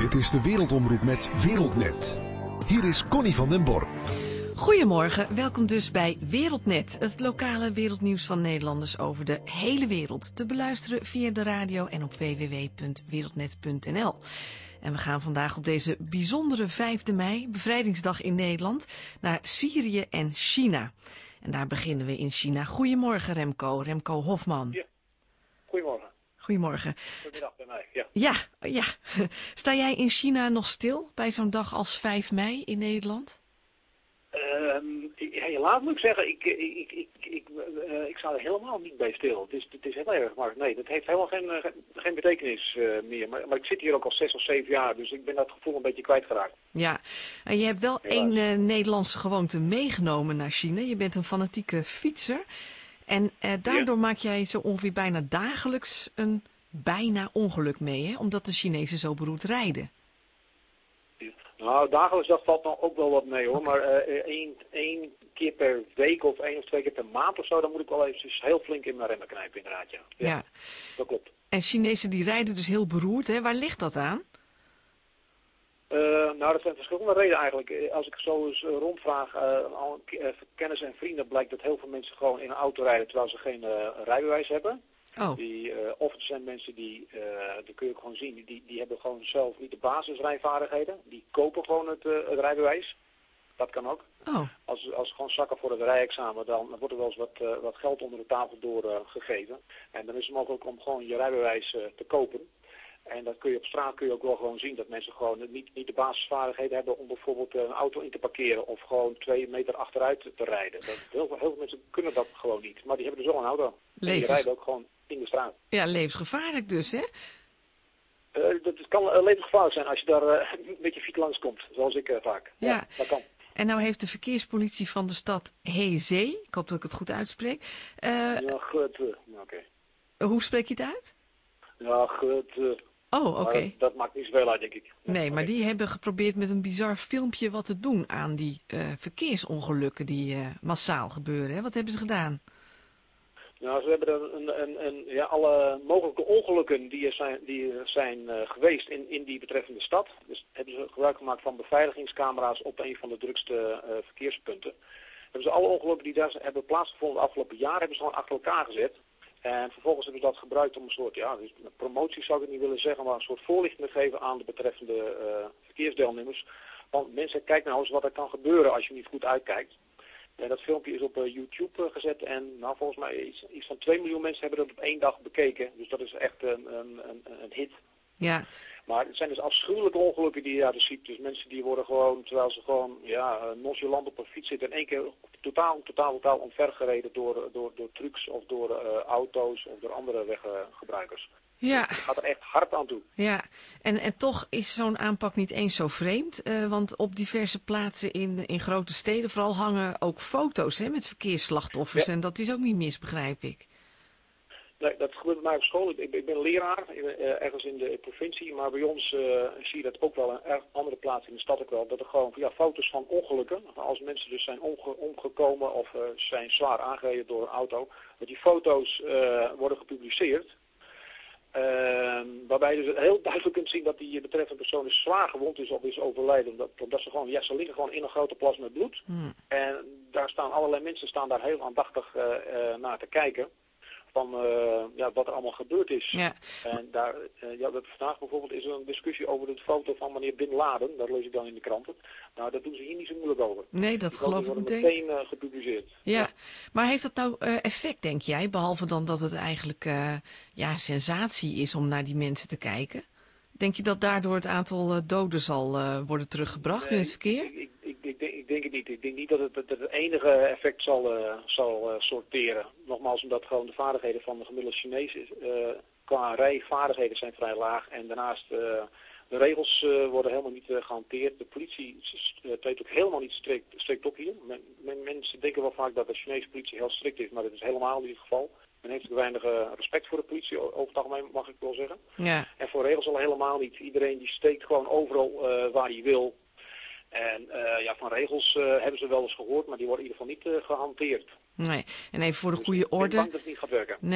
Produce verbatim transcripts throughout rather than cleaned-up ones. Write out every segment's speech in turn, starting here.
Dit is de Wereldomroep met Wereldnet. Hier is Connie van den Borg. Goedemorgen, welkom dus bij Wereldnet, het lokale wereldnieuws van Nederlanders over de hele wereld. Te beluisteren via de radio en op w w w punt wereldnet punt n l. En we gaan vandaag op deze bijzondere vijfde mei, bevrijdingsdag in Nederland, naar Syrië en China. En daar beginnen we in China. Goedemorgen Remco, Remco Hofman. Ja, goedemorgen. Goedemorgen. Goedemiddag bij mij, ja. Ja, ja. Sta jij in China nog stil bij zo'n dag als vijf mei in Nederland? Um, helaas moet ik zeggen, ik, ik, ik, ik, uh, ik sta er helemaal niet bij stil. Het is, het is heel erg, maar nee, dat heeft helemaal geen, uh, geen betekenis uh, meer. Maar, maar ik zit hier ook al zes of zeven jaar, dus ik ben dat gevoel een beetje kwijtgeraakt. Ja, en je hebt wel helaas één uh, Nederlandse gewoonte meegenomen naar China. Je bent een fanatieke fietser. En uh, daardoor ja. maak jij zo ongeveer bijna dagelijks een bijna ongeluk mee, hè? Omdat de Chinezen zo beroerd rijden. Nou, dagelijks dat valt dan ook wel wat mee hoor, maar uh, één, één keer per week of één of twee keer per maand of zo, dan moet ik wel eventjes heel flink in mijn remmen knijpen inderdaad, ja. Ja, ja. Dat klopt. En Chinezen die rijden dus heel beroerd, hè? Waar ligt dat aan? Uh, nou, dat zijn verschillende redenen eigenlijk. Als ik zo eens uh, rondvraag, uh, al uh, kennis en vrienden, blijkt dat heel veel mensen gewoon in een auto rijden terwijl ze geen uh, rijbewijs hebben. Oh. Die, uh, of het zijn mensen die, uh, dat kun je ook gewoon zien, die, die hebben gewoon zelf niet de basisrijvaardigheden. Die kopen gewoon het, uh, het rijbewijs. Dat kan ook. Oh. Als, als ze gewoon zakken voor het rijexamen, dan wordt er wel eens wat, uh, wat geld onder de tafel door uh, gegeven. En dan is het mogelijk om gewoon je rijbewijs uh, te kopen. En dat kun je op straat kun je ook wel gewoon zien dat mensen gewoon niet, niet de basisvaardigheden hebben om bijvoorbeeld een auto in te parkeren of gewoon twee meter achteruit te rijden. Dat, heel, veel, heel veel mensen kunnen dat gewoon niet, maar die hebben dus wel een auto. Levens... En die rijden ook gewoon in de straat. Ja, levensgevaarlijk dus, hè? Uh, dat, het kan uh, levensgevaarlijk zijn als je daar uh, met je fiets langskomt, zoals ik uh, vaak. Ja. Ja, dat kan. En nou heeft de verkeerspolitie van de stad Hezé, ik hoop dat ik het goed uitspreek. Uh, ja, goed. Uh, Oké. Okay. Hoe spreek je het uit? Ja, goed. Uh, Oh, oké. Okay. Dat maakt niet zoveel uit, denk ik. Ja, nee, maar okay. die hebben geprobeerd met een bizar filmpje wat te doen aan die uh, verkeersongelukken die uh, massaal gebeuren. Hè? Wat hebben ze gedaan? Nou, ze hebben een, een, een, een, ja, alle mogelijke ongelukken die er zijn, die er zijn uh, geweest in, in die betreffende stad. Dus hebben ze gebruik gemaakt van beveiligingscamera's op een van de drukste uh, verkeerspunten. Hebben ze alle ongelukken die daar hebben plaatsgevonden de afgelopen jaren hebben ze gewoon achter elkaar gezet. En vervolgens hebben ze dat gebruikt om een soort, ja, dus promotie zou ik het niet willen zeggen, maar een soort voorlichting te geven aan de betreffende uh, verkeersdeelnemers. Want mensen, kijken nou eens wat er kan gebeuren als je niet goed uitkijkt. En dat filmpje is op uh, YouTube uh, gezet en nou, volgens mij iets, iets van twee miljoen mensen hebben dat op één dag bekeken. Dus dat is echt een, een, een, een hit. Ja. Maar het zijn dus afschuwelijke ongelukken die je daar dus ziet. Dus mensen die worden gewoon, terwijl ze gewoon ja, nonchalant op een fiets zitten, in één keer totaal, totaal, totaal omvergereden door, door, door trucks of door uh, auto's of door andere weggebruikers. Ja. Het gaat er echt hard aan toe. Ja, en, en toch is zo'n aanpak niet eens zo vreemd. Uh, want op diverse plaatsen in, in grote steden vooral hangen ook foto's hè, met verkeersslachtoffers. Ja. En dat is ook niet mis, begrijp ik. Nee, dat gebeurt bij mij op school. Ik, ik ben leraar in, uh, ergens in de provincie, maar bij ons uh, zie je dat ook wel in andere plaatsen in de stad ook wel. Dat er gewoon ja, foto's van ongelukken, als mensen dus zijn omge omgekomen of uh, zijn zwaar aangereden door een auto, dat die foto's uh, worden gepubliceerd. Uh, waarbij je dus heel duidelijk kunt zien dat die betreffende persoon is zwaar gewond is of is overleden. Omdat, omdat ze gewoon, ja, ze liggen gewoon in een grote plas met bloed. Hmm. En daar staan allerlei mensen staan daar heel aandachtig uh, uh, naar te kijken. Van uh, ja, wat er allemaal gebeurd is. Ja. En daar, uh, ja, dat vandaag bijvoorbeeld is er een discussie over de foto van meneer Bin Laden. Dat lees ik dan in de kranten. Nou, daar doen ze hier niet zo moeilijk over. Nee, dat die geloof ik meteen. meteen uh, gepubliceerd. Ja. Ja, maar heeft dat nou uh, effect, denk jij? Behalve dan dat het eigenlijk uh, ja, sensatie is om naar die mensen te kijken. Denk je dat daardoor het aantal uh, doden zal uh, worden teruggebracht nee, in het verkeer? Ik, ik, ik, ik, denk, ik denk het niet. Ik denk niet dat het dat het enige effect zal, uh, zal uh, sorteren. Nogmaals, omdat gewoon de vaardigheden van de gemiddelde Chinees is, uh, qua rijvaardigheden zijn vrij laag. En daarnaast, uh, de regels uh, worden helemaal niet uh, gehanteerd. De politie uh, treedt ook helemaal niet strikt, strikt op hier. Men, men, mensen denken wel vaak dat de Chinese politie heel strikt is, maar dat is helemaal niet het geval. Men heeft ook weinig uh, respect voor de politie, over het algemeen mag ik wel zeggen. Ja. En voor regels al helemaal niet. Iedereen die steekt gewoon overal uh, waar hij wil. En uh, ja, van regels uh, hebben ze wel eens gehoord, maar die worden in ieder geval niet uh, gehanteerd. Nee, en even voor de dus goede ik ben orde. bang dat het niet gaat werken. Nee,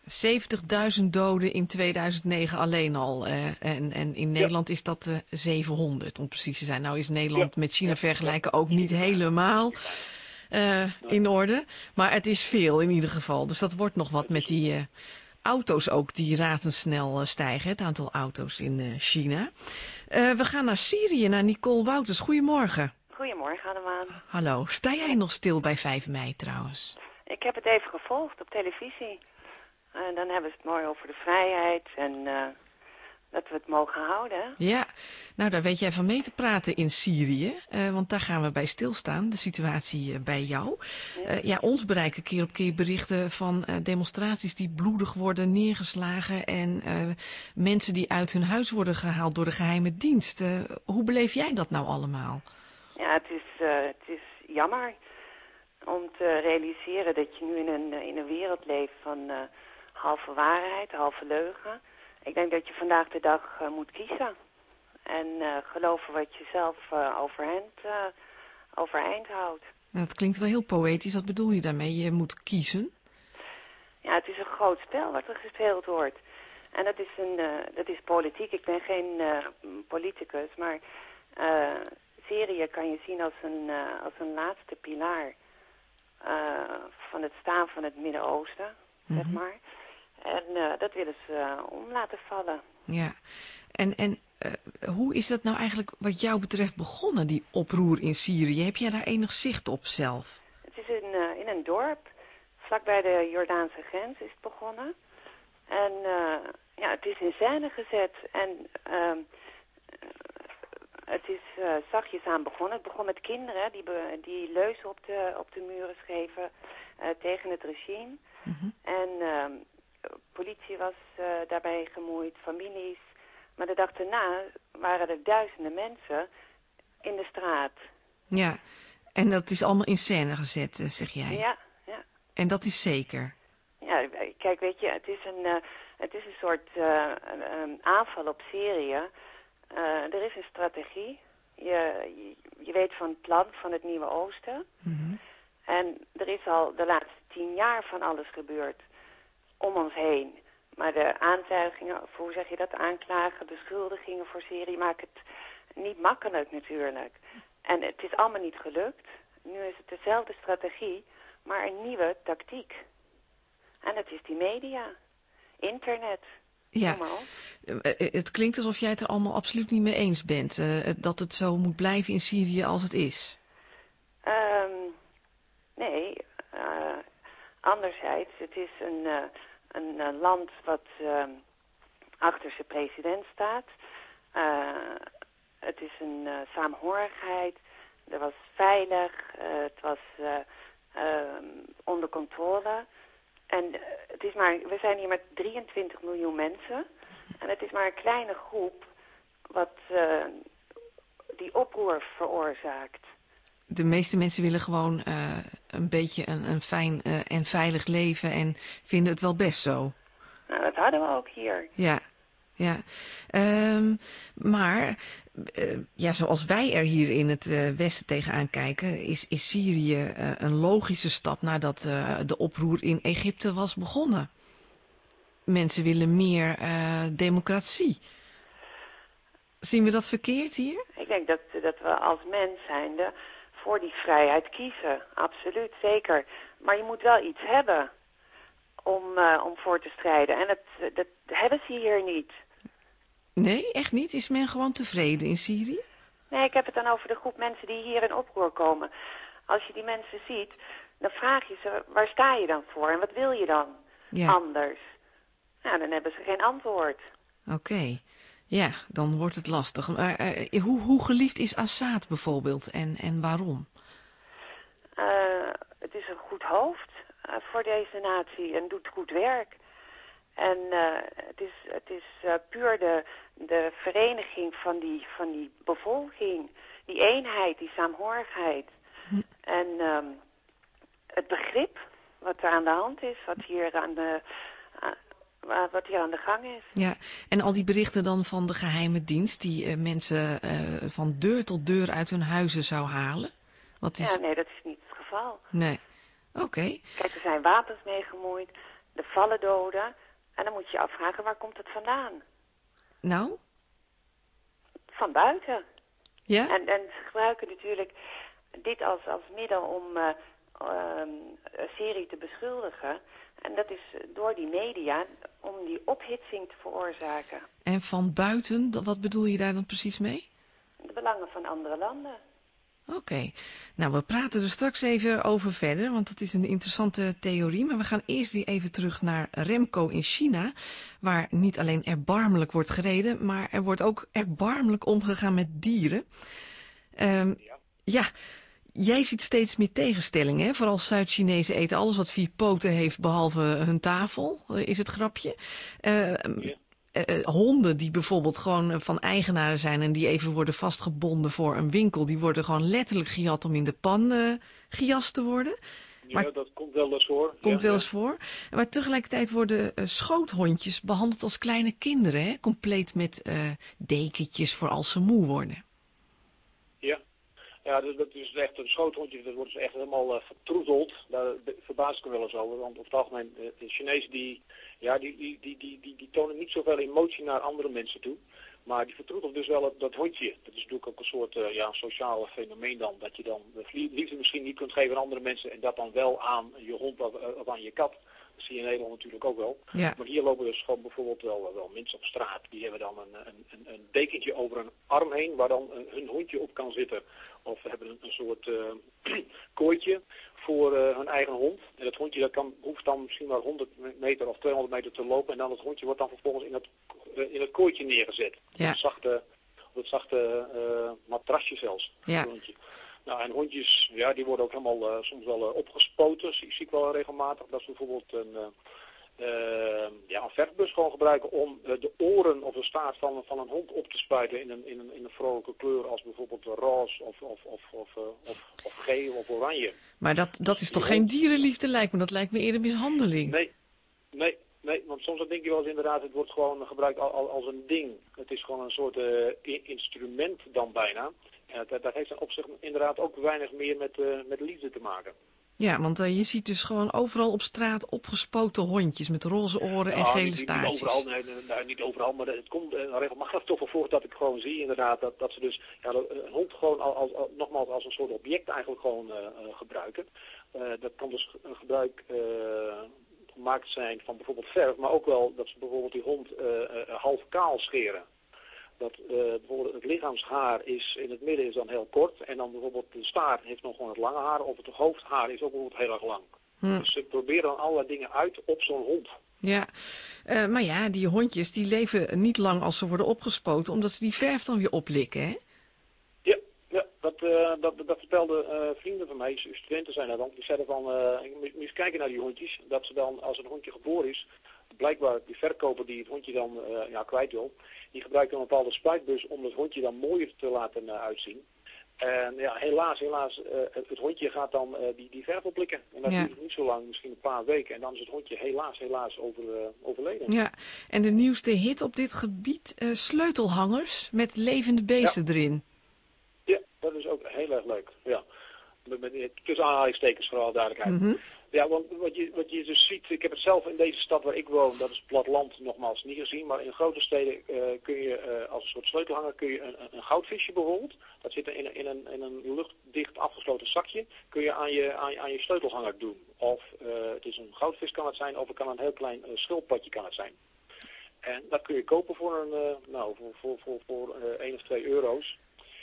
zeventigduizend doden in tweeduizend negen alleen al. Uh, en, en in Nederland ja. is dat uh, zevenhonderd, om precies te zijn. Nou is Nederland ja. met China ja. vergelijken ja. ook niet helemaal uh, in orde. Maar het is veel in ieder geval. Dus dat wordt nog wat met die uh, auto's ook die razendsnel uh, stijgen. Het aantal auto's in uh, China. Uh, we gaan naar Syrië, naar Nicole Wouters. Goedemorgen. Goedemorgen allemaal. Hallo. Sta jij nog stil bij vijf mei trouwens? Ik heb het even gevolgd op televisie. En uh, dan hebben ze het mooi over de vrijheid en uh, dat we het mogen houden. Ja, nou daar weet jij van mee te praten in Syrië. Uh, want daar gaan we bij stilstaan, de situatie uh, bij jou. Ja. Uh, ja, ons bereiken keer op keer berichten van uh, demonstraties die bloedig worden neergeslagen. En uh, mensen die uit hun huis worden gehaald door de geheime dienst. Uh, hoe beleef jij dat nou allemaal? Ja, het is, uh, het is jammer om te realiseren dat je nu in een, in een wereld leeft van uh, halve waarheid, halve leugen. Ik denk dat je vandaag de dag uh, moet kiezen. En uh, geloven wat je zelf uh, overeind, uh, overeind houdt. Nou, dat klinkt wel heel poëtisch. Wat bedoel je daarmee? Je moet kiezen? Ja, het is een groot spel wat er gespeeld wordt. En dat is, een, uh, dat is politiek. Ik ben geen uh, politicus, maar uh, Syrië kan je zien als een, uh, als een laatste pilaar uh, van het staan van het Midden-Oosten, mm-hmm. zeg maar. En uh, dat willen ze uh, om laten vallen. Ja, en, en uh, hoe is dat nou eigenlijk wat jou betreft begonnen, die oproer in Syrië? Heb jij daar enig zicht op zelf? Het is in, uh, in een dorp, vlakbij de Jordaanse grens is het begonnen. En uh, ja, het is in scène gezet en uh, het is uh, zachtjes aan begonnen. Het begon met kinderen die, be, die leuzen op de, op de muren schreven uh, tegen het regime. Mm-hmm. En uh, politie was uh, daarbij gemoeid, families. Maar de dag daarna waren er duizenden mensen in de straat. Ja, en dat is allemaal in scène gezet, zeg jij? Ja, ja. En dat is zeker? Ja, kijk, weet je, het is een, uh, het is een soort uh, een aanval op Syrië. Uh, er is een strategie. Je, je, je weet van het plan van het Nieuwe Oosten. Mm-hmm. En er is al de laatste tien jaar van alles gebeurd om ons heen. Maar de aantuigingen, of hoe zeg je dat, aanklagen, beschuldigingen voor Syrië maken het niet makkelijk natuurlijk. En het is allemaal niet gelukt. Nu is het dezelfde strategie, maar een nieuwe tactiek. En het is die media, internet. Ja, het klinkt alsof jij het er allemaal absoluut niet mee eens bent. Uh, dat het zo moet blijven in Syrië als het is. Um, nee, uh, anderzijds, het is een, uh, een uh, land wat uh, achter zijn president staat. Uh, het is een uh, saamhorigheid. Er was veilig. Uh, het was uh, uh, onder controle. En uh, het is maar, we zijn hier met drieëntwintig miljoen mensen. En het is maar een kleine groep wat uh, die oproer veroorzaakt. De meeste mensen willen gewoon uh, een beetje een, een fijn uh, en veilig leven en vinden het wel best zo. Nou, dat hadden we ook hier. Ja, ja. Um, maar uh, ja, zoals wij er hier in het uh, Westen tegenaan kijken, is, is Syrië uh, een logische stap nadat uh, de oproer in Egypte was begonnen. Mensen willen meer uh, democratie. Zien we dat verkeerd hier? Ik denk dat, dat we als mens zijnde voor die vrijheid kiezen. Absoluut, zeker. Maar je moet wel iets hebben om, uh, om voor te strijden. En dat, dat hebben ze hier niet. Nee, echt niet? Is men gewoon tevreden in Syrië? Nee, ik heb het dan over de groep mensen die hier in oproer komen. Als je die mensen ziet, dan vraag je ze, waar sta je dan voor? En wat wil je dan ja. anders? Nou, dan hebben ze geen antwoord. Oké. Okay. Ja, dan wordt het lastig. Maar uh, hoe, hoe geliefd is Assad bijvoorbeeld en, en waarom? Uh, het is een goed hoofd uh, voor deze natie en doet goed werk. En uh, het is, het is uh, puur de, de vereniging van die, van die bevolking. Die eenheid, die saamhorigheid. Hm. En um, het begrip wat er aan de hand is, wat hier aan de... Uh, wat hier aan de gang is. Ja, en al die berichten dan van de geheime dienst die uh, mensen uh, van deur tot deur uit hun huizen zou halen? Wat is... Ja, nee, dat is niet het geval. Nee, oké. Okay. Kijk, er zijn wapens mee gemoeid. Er vallen doden. En dan moet je je afvragen, waar komt het vandaan? Nou? Van buiten. Ja? En, en ze gebruiken natuurlijk dit als, als middel om uh, um, een serie te beschuldigen. En dat is door die media om die ophitsing te veroorzaken. En van buiten, wat bedoel je daar dan precies mee? De belangen van andere landen. Oké. Okay. Nou, we praten er straks even over verder, want het is een interessante theorie. Maar we gaan eerst weer even terug naar Remco in China, waar niet alleen erbarmelijk wordt gereden, maar er wordt ook erbarmelijk omgegaan met dieren. Um, ja. ja, jij ziet steeds meer tegenstellingen, hè? Vooral Zuid-Chinezen eten alles wat vier poten heeft, behalve hun tafel, is het grapje. Uh, ja. Uh, honden die bijvoorbeeld gewoon van eigenaren zijn en die even worden vastgebonden voor een winkel, die worden gewoon letterlijk gejat om in de pan uh, gejast te worden. Ja, maar, dat komt wel eens voor. Komt ja, wel ja. eens voor. Maar tegelijkertijd worden uh, schoothondjes behandeld als kleine kinderen, hè? Compleet met uh, dekentjes voor als ze moe worden. Ja. Ja, dus dat is echt een schoothondje, dat wordt dus echt helemaal uh, vertroeteld. Daar verbaas ik me wel eens over, want over het algemeen, uh, de Chinezen die, ja, die, die, die, die, die, die tonen niet zoveel emotie naar andere mensen toe. Maar die vertroetelt dus wel het, dat hondje. Dat is natuurlijk ook een soort uh, ja, sociaal fenomeen dan, dat je dan de liefde misschien niet kunt geven aan andere mensen en dat dan wel aan je hond of, uh, of aan je kat. Dat zie je in Nederland natuurlijk ook wel. Ja. Maar hier lopen dus gewoon bijvoorbeeld wel, wel mensen op straat. Die hebben dan een, een, een, een dekentje over een arm heen waar dan een, hun hondje op kan zitten. Of hebben een, een soort uh, kooitje voor uh, hun eigen hond. En dat hondje dat kan, hoeft dan misschien maar honderd meter of tweehonderd meter te lopen. En dan het hondje wordt dan vervolgens in het, uh, in het kooitje neergezet. Ja. Op het zachte, op het zachte uh, matrasje zelfs. Ja. Hondje. Nou, en hondjes, ja, die worden ook helemaal uh, soms wel uh, opgespoten. Zie, zie ik wel regelmatig. Dat ze bijvoorbeeld een, uh, uh, ja, een verfbus gewoon gebruiken om uh, de oren of de staart van, van een hond op te spuiten in een, in een, in een vrolijke kleur als bijvoorbeeld roze of, of, of, of, uh, of, of geel of oranje. Maar dat, dat is toch geen dierenliefde lijkt me? Dat lijkt me eerder mishandeling. Nee, nee. Nee, want soms denk je wel eens inderdaad, het wordt gewoon gebruikt als, als een ding. Het is gewoon een soort uh, instrument dan bijna. En dat, dat heeft dan op zich inderdaad ook weinig meer met, uh, met liefde te maken. Ja, want uh, je ziet dus gewoon overal op straat opgespoten hondjes met roze oren en ja, gele niet, staartjes. Niet overal, nee, nee, niet overal, maar het komt uh, regelmatig toch wel voor dat ik gewoon zie inderdaad dat, dat ze dus ja, een hond gewoon als, als, als, nogmaals als een soort object eigenlijk gewoon uh, uh, gebruiken. Uh, dat kan dus een gebruik uh, gemaakt zijn van bijvoorbeeld verf, maar ook wel dat ze bijvoorbeeld die hond uh, uh, half kaal scheren. Dat uh, bijvoorbeeld het lichaamshaar is in het midden is dan heel kort en dan bijvoorbeeld de staart heeft nog gewoon het lange haar of het hoofdhaar is ook bijvoorbeeld heel erg lang. Hm. Dus ze proberen dan allerlei dingen uit op zo'n hond. Ja, uh, maar ja, die hondjes die leven niet lang als ze worden opgespoten omdat ze die verf dan weer oplikken, hè? Ja, ja dat, uh, dat, dat vertelden uh, vrienden van mij, studenten zijn dat dan, die zeiden van, uh, je moet eens kijken naar die hondjes, dat ze dan als een hondje geboren is, blijkbaar die verkoper die het hondje dan uh, ja, kwijt wil, die gebruikt een bepaalde spuitbus om het hondje dan mooier te laten uh, uitzien. En ja, helaas, helaas, uh, het, het hondje gaat dan uh, die, die verf oplikken. En dat ja. duurt niet zo lang, misschien een paar weken. En dan is het hondje helaas, helaas over, uh, overleden. Ja, en de nieuwste hit op dit gebied, uh, sleutelhangers met levende beesten ja. erin. Ja, dat is ook heel erg leuk, ja. Met, met, tussen aanhalingstekens vooral duidelijkheid. Mm-hmm. Ja, want wat je, wat je dus ziet, ik heb het zelf in deze stad waar ik woon, dat is het platteland nogmaals niet gezien, maar in grote steden uh, kun je uh, als een soort sleutelhanger kun je een, een goudvisje bijvoorbeeld, dat zit er in, in, een, in een luchtdicht afgesloten zakje, kun je aan je, aan, aan je sleutelhanger doen. Of uh, het is een goudvis kan het zijn, of het kan een heel klein uh, schildpadje kan het zijn. En dat kun je kopen voor een, uh, nou, voor, voor, voor, voor uh, één of twee euro's.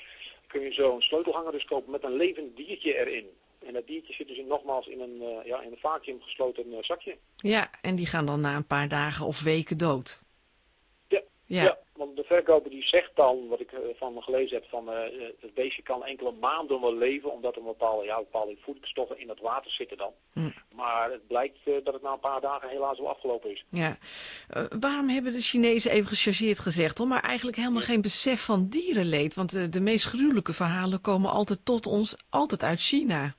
Kun je zo'n sleutelhanger dus kopen met een levend diertje erin. En dat diertje zit dus in, nogmaals in een, uh, ja, in een vacuüm gesloten uh, zakje. Ja, en die gaan dan na een paar dagen of weken dood. Ja, ja. ja want de verkoper die zegt dan, wat ik uh, van me gelezen heb, van uh, het beestje kan enkele maanden wel leven, omdat er bepaalde, ja, bepaalde voedingsstoffen in het water zitten dan. Hm. Maar het blijkt uh, dat het na een paar dagen helaas wel afgelopen is. Ja. Uh, waarom hebben de Chinezen even gechargeerd gezegd, hoor, maar eigenlijk helemaal ja. geen besef van dierenleed? Want uh, de meest gruwelijke verhalen komen altijd tot ons, altijd uit China.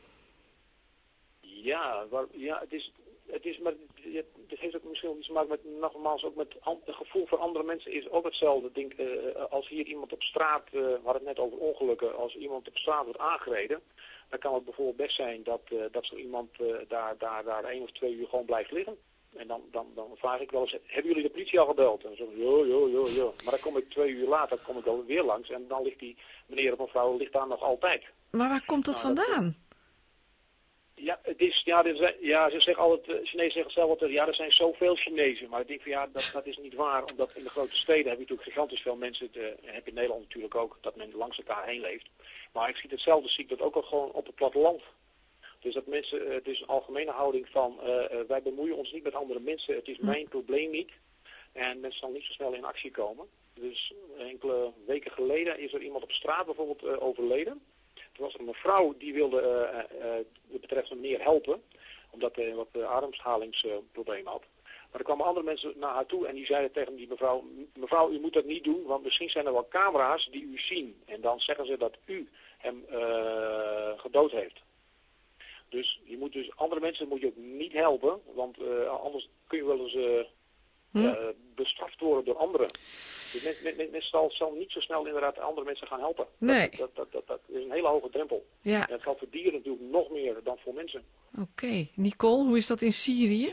Ja, waar, ja, het is, het is, maar het heeft ook misschien iets te maken met, nogmaals, ook met het gevoel voor andere mensen is ook hetzelfde. Denk, uh, als hier iemand op straat, uh, we hadden het net over ongelukken, als iemand op straat wordt aangereden, dan kan het bijvoorbeeld best zijn dat, uh, dat zo iemand uh, daar, daar, daar één of twee uur gewoon blijft liggen. En dan, dan, dan vraag ik wel eens, hebben jullie de politie al gebeld? En dan zeggen ze, jo, jo, jo, jo. Maar dan kom ik twee uur later, kom ik alweer langs en dan ligt die meneer of mevrouw ligt daar nog altijd. Maar waar komt dat nou, vandaan? Dat, ja, het is, ja, dit is, ja, ze zeggen altijd, uh, Chinezen zeggen zelf altijd, ja, er zijn zoveel Chinezen. Maar ik denk van ja, dat, dat is niet waar, omdat in de grote steden heb je natuurlijk gigantisch veel mensen, te, heb je in Nederland natuurlijk ook, dat men langs elkaar heen leeft. Maar ik zie hetzelfde, zie ik dat ook al gewoon op het platteland. Dus dat mensen, het is een algemene houding van, uh, uh, wij bemoeien ons niet met andere mensen, het is mijn probleem niet. En mensen zal niet zo snel in actie komen. Dus enkele weken geleden is er iemand op straat bijvoorbeeld uh, overleden. Toen was er een mevrouw die wilde uh, uh, de betreffende meneer helpen, omdat hij uh, wat uh, ademhalingsprobleem uh, had. Maar er kwamen andere mensen naar haar toe en die zeiden tegen die mevrouw, mevrouw, u moet dat niet doen, want misschien zijn er wel camera's die u zien. En dan zeggen ze dat u hem uh, gedood heeft. Dus je moet dus andere mensen moet je ook niet helpen, want uh, anders kun je wel eens uh, hm? uh, bestraft worden door anderen. Dus mensen men, men, men zal, zal niet zo snel inderdaad andere mensen gaan helpen. Nee. Dat, dat, dat, dat, dat is een hele hoge drempel. Ja. En dat geldt voor dieren natuurlijk nog meer dan voor mensen. Oké. Okay. Nicole, hoe is dat in Syrië?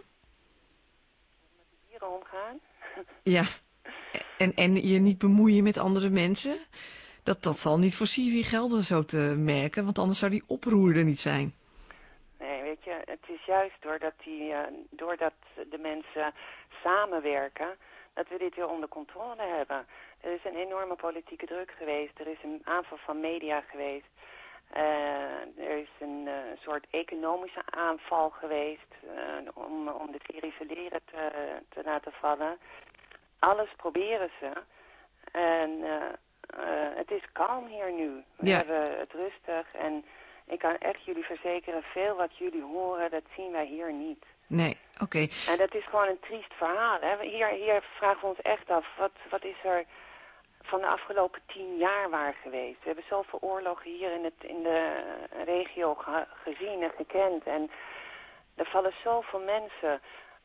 Met de dieren omgaan. Ja. En, en je niet bemoeien met andere mensen? Dat, dat zal niet voor Syrië gelden zo te merken, want anders zou die oproer er niet zijn. Nee, weet je, het is juist doordat, die, uh, doordat de mensen samenwerken, dat we dit weer onder controle hebben. Er is een enorme politieke druk geweest, er is een aanval van media geweest, uh, er is een uh, soort economische aanval geweest uh, om, om de Syrische leren te, te laten vallen. Alles proberen ze en uh, uh, het is kalm hier nu. We ja. hebben het rustig en ik kan echt jullie verzekeren, veel wat jullie horen, dat zien wij hier niet. Nee, oké. Okay. En dat is gewoon een triest verhaal. Hè? Hier, hier vragen we ons echt af, wat, wat is er van de afgelopen tien jaar waar geweest? We hebben zoveel oorlogen hier in, het, in de regio ge, gezien en gekend. En er vallen zoveel mensen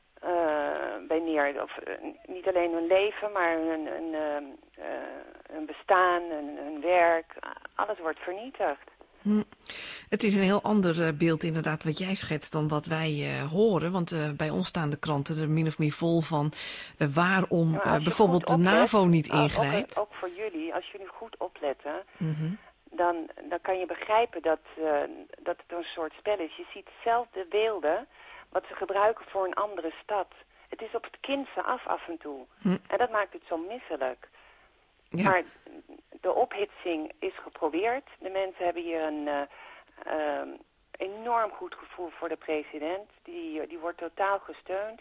uh, bij neer. Of, uh, niet alleen hun leven, maar hun, hun, uh, uh, hun bestaan, hun, hun werk. Alles wordt vernietigd. Hm. Het is een heel ander uh, beeld inderdaad wat jij schetst dan wat wij uh, horen. Want uh, bij ons staan de kranten er min of meer vol van uh, waarom uh, bijvoorbeeld de oplet, NAVO niet ingrijpt. Ook, ook voor jullie, als jullie goed opletten, mm-hmm. dan, dan kan je begrijpen dat, uh, dat het een soort spel is. Je ziet zelf de beelden wat ze gebruiken voor een andere stad. Het is op het kindse af af en toe. Hm. En dat maakt het zo misselijk. Ja. Maar de ophitsing is geprobeerd. De mensen hebben hier een uh, uh, enorm goed gevoel voor de president. Die, die wordt totaal gesteund.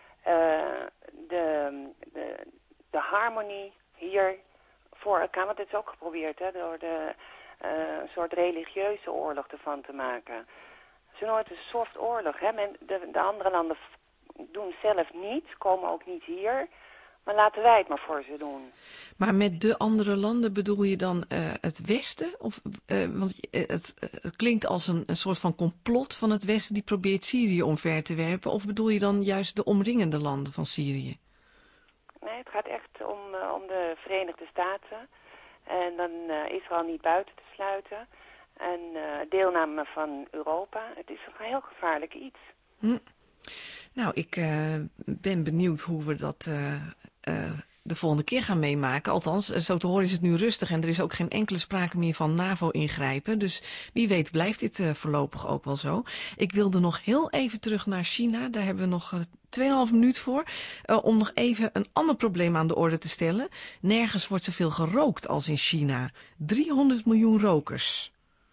Uh, de, de, de harmonie hier voor elkaar, want het is ook geprobeerd hè, door de uh, een soort religieuze oorlog ervan te maken. Ze noemen het een soft oorlog. Hè. Men, de, de andere landen doen zelf niet, komen ook niet hier. Maar laten wij het maar voor ze doen. Maar met de andere landen bedoel je dan uh, het Westen? Of, uh, want uh, het, uh, het klinkt als een, een soort van complot van het Westen die probeert Syrië omver te werpen. Of bedoel je dan juist de omringende landen van Syrië? Nee, het gaat echt om, uh, om de Verenigde Staten. En dan uh, Israël niet buiten te sluiten. En uh, deelname van Europa. Het is een heel gevaarlijk iets. Hm. Nou, ik uh, ben benieuwd hoe we dat uh, uh, de volgende keer gaan meemaken. Althans, zo te horen is het nu rustig en er is ook geen enkele sprake meer van NAVO ingrijpen. Dus wie weet blijft dit uh, voorlopig ook wel zo. Ik wilde nog heel even terug naar China. Daar hebben we nog uh, twee komma vijf minuut voor. Uh, om nog even een ander probleem aan de orde te stellen. Nergens wordt zoveel gerookt als in China. driehonderd miljoen rokers.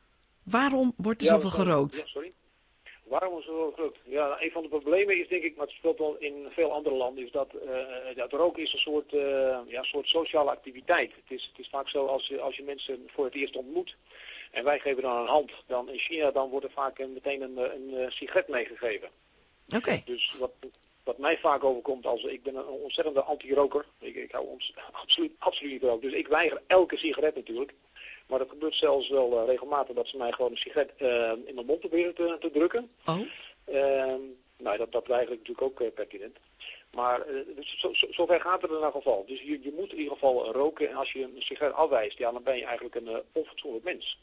Waarom wordt er ja, zoveel gerookt? Ja, sorry. Waarom is het zo groot? Ja, een van de problemen is denk ik, maar het speelt wel in veel andere landen, is dat, uh, dat roken is een soort, uh, ja, soort sociale activiteit. Het is, het is vaak zo als je, als je mensen voor het eerst ontmoet en wij geven dan een hand, dan in China dan wordt er vaak een, meteen een, een, een sigaret meegegeven. Oké. Okay. Dus wat, wat mij vaak overkomt, als ik ben een ontzettende anti-roker, ik, ik hou ons absoluut, absoluut niet roken, dus ik weiger elke sigaret natuurlijk. Maar dat gebeurt zelfs wel uh, regelmatig dat ze mij gewoon een sigaret uh, in mijn mond proberen te, te drukken. Oh. Uh, nou, dat, dat weiger ik natuurlijk ook uh, pertinent. Maar uh, zo, zo, zover gaat het in ieder geval. Dus je, je moet in ieder geval roken en als je een sigaret afwijst, ja, dan ben je eigenlijk een uh, onfatsoenlijk mens.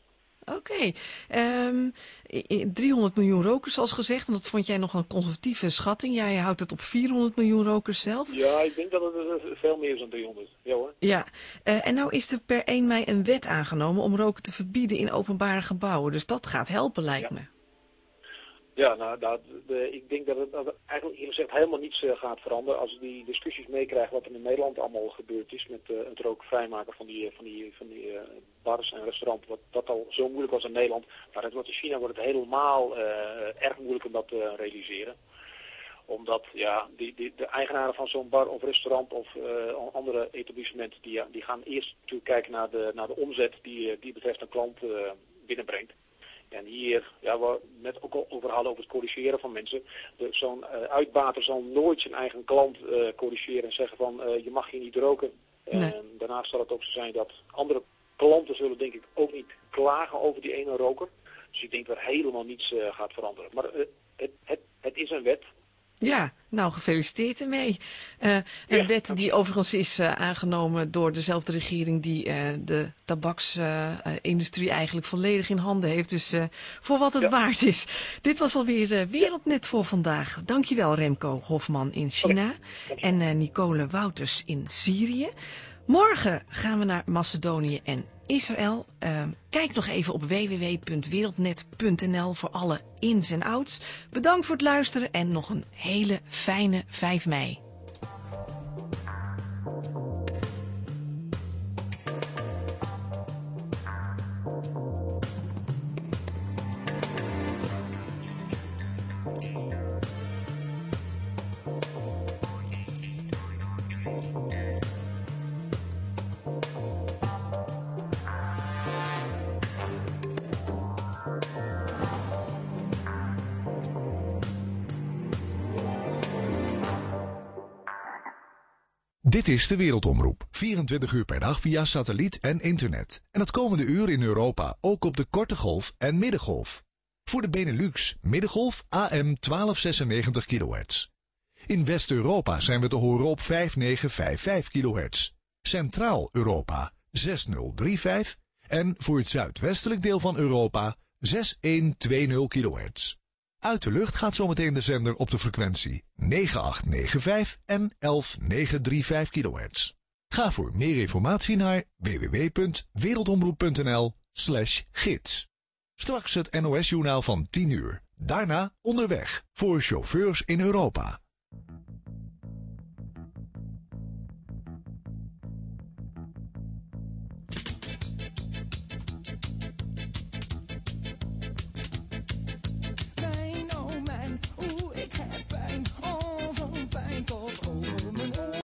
Oké. Okay. Um, driehonderd miljoen rokers, zoals gezegd. En dat vond jij nog een conservatieve schatting. Jij houdt het op vierhonderd miljoen rokers zelf. Ja, ik denk dat het veel meer is dan driehonderd. Ja hoor. Ja. Uh, en nou is er per één mei een wet aangenomen om roken te verbieden in openbare gebouwen. Dus dat gaat helpen, lijkt ja. me. Ja, nou, dat, de, ik denk dat het, dat het eigenlijk eerlijk gezegd helemaal niets uh, gaat veranderen. Als die discussies meekrijgen wat er in Nederland allemaal gebeurd is met uh, het rookvrijmaken van die, van die, van die uh, bars en restaurants, wat dat al zo moeilijk was in Nederland. Maar het wordt in China wordt het helemaal uh, erg moeilijk om dat te uh, realiseren. Omdat ja, die, die, de eigenaren van zo'n bar of restaurant of uh, andere etablissementen, die, die gaan eerst natuurlijk kijken naar de, naar de omzet die, die betreft een klant uh, binnenbrengt. En hier, ja, we net ook al over hadden over het corrigeren van mensen. Zo'n uh, uitbater zal nooit zijn eigen klant uh, corrigeren en zeggen van uh, je mag hier niet roken. Nee. En daarnaast zal het ook zo zijn dat andere klanten zullen denk ik ook niet klagen over die ene roker. Dus ik denk dat er helemaal niets uh, gaat veranderen. Maar uh, het, het, het is een wet. Ja, nou gefeliciteerd ermee. Uh, een ja, wet die overigens is uh, aangenomen door dezelfde regering die uh, de tabaksindustrie uh, eigenlijk volledig in handen heeft. Dus uh, voor wat het ja. waard is. Dit was alweer uh, Wereldnet ja. voor vandaag. Dankjewel Remco Hofman in China okay. en uh, Nicole Wouters in Syrië. Morgen gaan we naar Macedonië en Israël. Uh, kijk nog even op w w w punt wereldnet punt n l voor alle ins en outs. Bedankt voor het luisteren en nog een hele fijne vijf mei. Dit is de Wereldomroep, vierentwintig uur per dag via satelliet en internet. En het komende uur in Europa ook op de korte golf en middengolf. Voor de Benelux, middengolf A M twaalf zesennegentig kilohertz. In West-Europa zijn we te horen op vijftienduizend negenhonderdvijfenvijftig kilohertz. Centraal-Europa zesduizend drieënvijftig en voor het zuidwestelijk deel van Europa zesduizend honderdtwintig kilohertz. Uit de lucht gaat zometeen de zender op de frequentie negen acht negen vijf en elf negen drie vijf kilohertz. Ga voor meer informatie naar w w w punt wereldomroep punt n l slash gids. Straks het N O S-journaal van tien uur. Daarna onderweg voor chauffeurs in Europa.